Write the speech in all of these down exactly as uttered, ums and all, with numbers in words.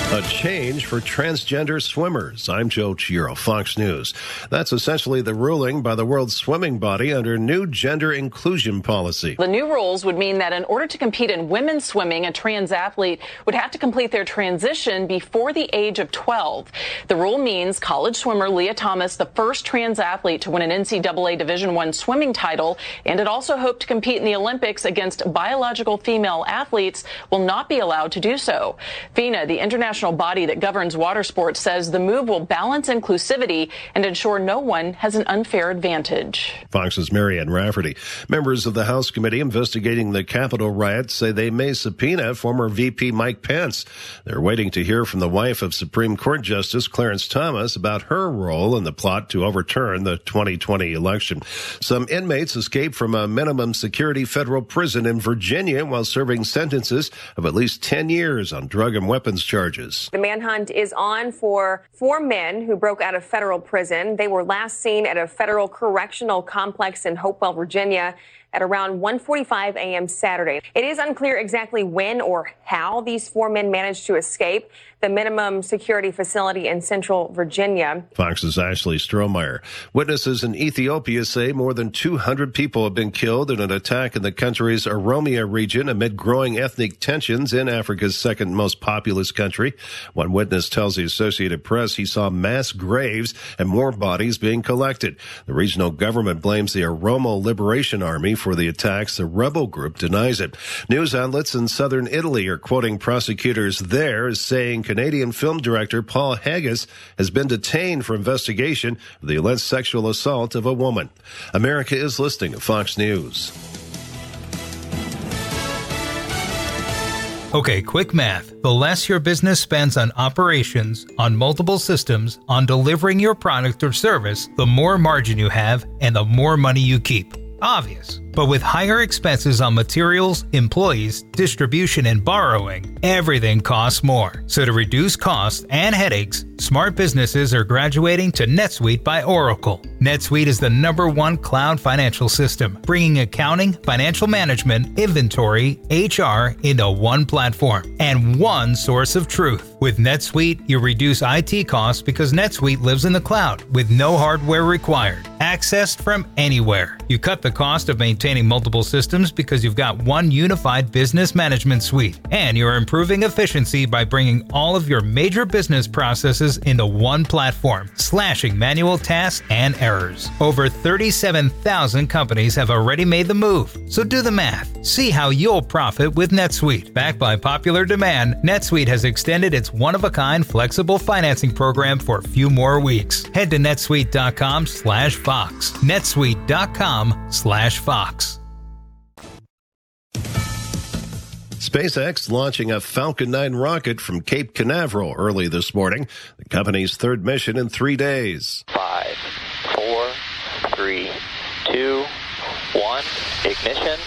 A change for transgender swimmers. I'm Joe Chiro, Fox News. That's essentially the ruling by the World Swimming Body under new gender inclusion policy. The new rules would mean that in order to compete in women's swimming, a trans athlete would have to complete their transition before the age of twelve. The rule means college swimmer Leah Thomas, the first trans athlete to win an N C double A Division I swimming title, and it also hoped to compete in the Olympics against biological female athletes, will not be allowed to do so. FINA, the international body that governs water sports, says the move will balance inclusivity and ensure no one has an unfair advantage. Fox's Marianne Rafferty. Members of the House committee investigating the Capitol riots say they may subpoena former V P Mike Pence. They're waiting to hear from the wife of Supreme Court Justice Clarence Thomas about her role in the plot to overturn the twenty twenty election. Some inmates escaped from a minimum security federal prison in Virginia while serving sentences of at least ten years on drug and weapons charges. The manhunt is on for four men who broke out of federal prison. They were last seen at a federal correctional complex in Hopewell, Virginia, at around one forty-five a.m. Saturday. It is unclear exactly when or how these four men managed to escape the minimum security facility in central Virginia. Fox's Ashley Strohmeyer. Witnesses in Ethiopia say more than two hundred people have been killed in an attack in the country's Oromia region amid growing ethnic tensions in Africa's second most populous country. One witness tells the Associated Press he saw mass graves and more bodies being collected. The regional government blames the Oromo Liberation Army for the attacks. The rebel group denies it. News outlets in southern Italy are quoting prosecutors there as saying Canadian film director Paul Haggis has been detained for investigation of the alleged sexual assault of a woman. America is listening to Fox News. Okay, quick math. The less your business spends on operations, on multiple systems, on delivering your product or service, the more margin you have and the more money you keep. Obvious. But with higher expenses on materials, employees, distribution, and borrowing, everything costs more. So to reduce costs and headaches, smart businesses are graduating to NetSuite by Oracle. NetSuite is the number one cloud financial system, bringing accounting, financial management, inventory, H R into one platform and one source of truth. With NetSuite, you reduce I T costs because NetSuite lives in the cloud with no hardware required, accessed from anywhere. You cut the cost of maintaining multiple systems because you've got one unified business management suite, and you're improving efficiency by bringing all of your major business processes into one platform, slashing manual tasks and errors. Over thirty-seven thousand companies have already made the move, so do the math. See how you'll profit with NetSuite. Backed by popular demand, NetSuite has extended its one-of-a-kind flexible financing program for a few more weeks. Head to netsuite.com slash Fox. netsuite.com slash Fox. SpaceX launching a Falcon nine rocket from Cape Canaveral early this morning, the company's third mission in three days. Five, four, three, two, one, ignition,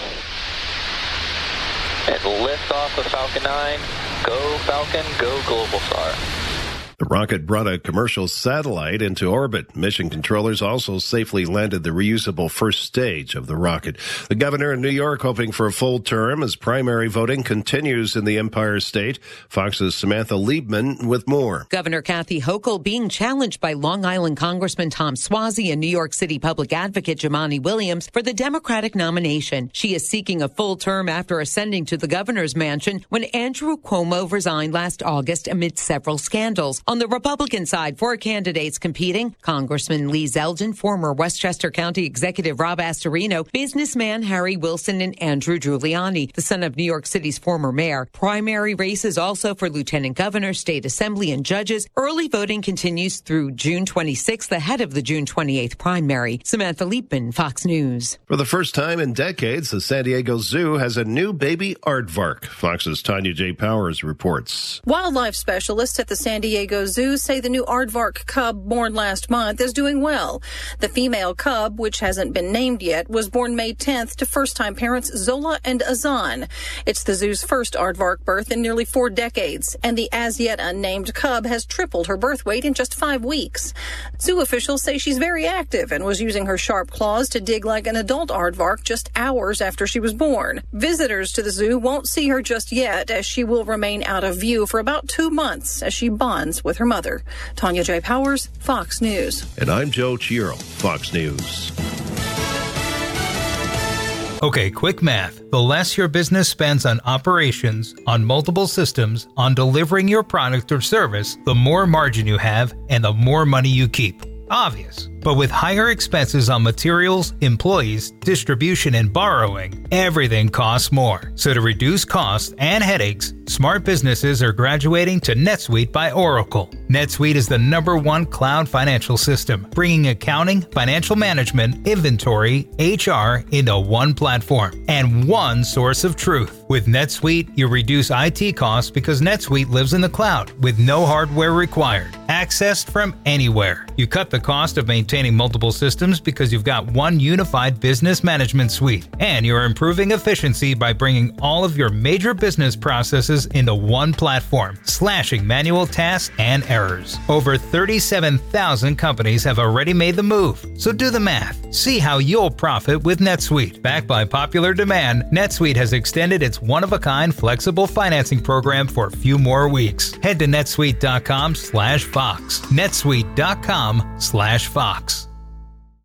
and lift off of Falcon nine. Go Falcon, go Globalstar. The rocket brought a commercial satellite into orbit. Mission controllers also safely landed the reusable first stage of the rocket. The governor in New York hoping for a full term as primary voting continues in the Empire State. Fox's Samantha Liebman with more. Governor Kathy Hochul being challenged by Long Island Congressman Tom Suozzi and New York City Public Advocate Jumaane Williams for the Democratic nomination. She is seeking a full term after ascending to the governor's mansion when Andrew Cuomo resigned last August amid several scandals. On the Republican side, four candidates competing: Congressman Lee Zeldin, former Westchester County Executive Rob Astorino, businessman Harry Wilson, and Andrew Giuliani, the son of New York City's former mayor. Primary races also for lieutenant governor, state assembly, and judges. Early voting continues through June twenty-sixth, ahead of the June twenty-eighth primary. Samantha Liebman, Fox News. For the first time in decades, the San Diego Zoo has a new baby aardvark. Fox's Tanya J. Powers reports. Wildlife specialists at the San Diego Chicago Zoo say the new aardvark cub born last month is doing well. The female cub, which hasn't been named yet, was born May tenth to first-time parents Zola and Azan. It's the zoo's first aardvark birth in nearly four decades, and the as-yet unnamed cub has tripled her birth weight in just five weeks. Zoo officials say she's very active and was using her sharp claws to dig like an adult aardvark just hours after she was born. Visitors to the zoo won't see her just yet, as she will remain out of view for about two months as she bonds with her mother. Tanya J. Powers, Fox News. And I'm Joe Chiaro, Fox News. Okay, quick math. The less your business spends on operations, on multiple systems, on delivering your product or service, the more margin you have and the more money you keep. Obvious. But with higher expenses on materials, employees, distribution, and borrowing, everything costs more. So to reduce costs and headaches, smart businesses are graduating to NetSuite by Oracle. NetSuite is the number one cloud financial system, bringing accounting, financial management, inventory, H R into one platform and one source of truth. With NetSuite, you reduce I T costs because NetSuite lives in the cloud with no hardware required, accessed from anywhere. You cut the cost of maintaining multiple systems because you've got one unified business management suite, and you're improving efficiency by bringing all of your major business processes into one platform, slashing manual tasks and errors. Over thirty-seven thousand companies have already made the move, so do the math. See how you'll profit with NetSuite. Backed by popular demand, NetSuite has extended its one-of-a-kind flexible financing program for a few more weeks. Head to netsuite dot com slash Fox. netsuite dot com slash Fox.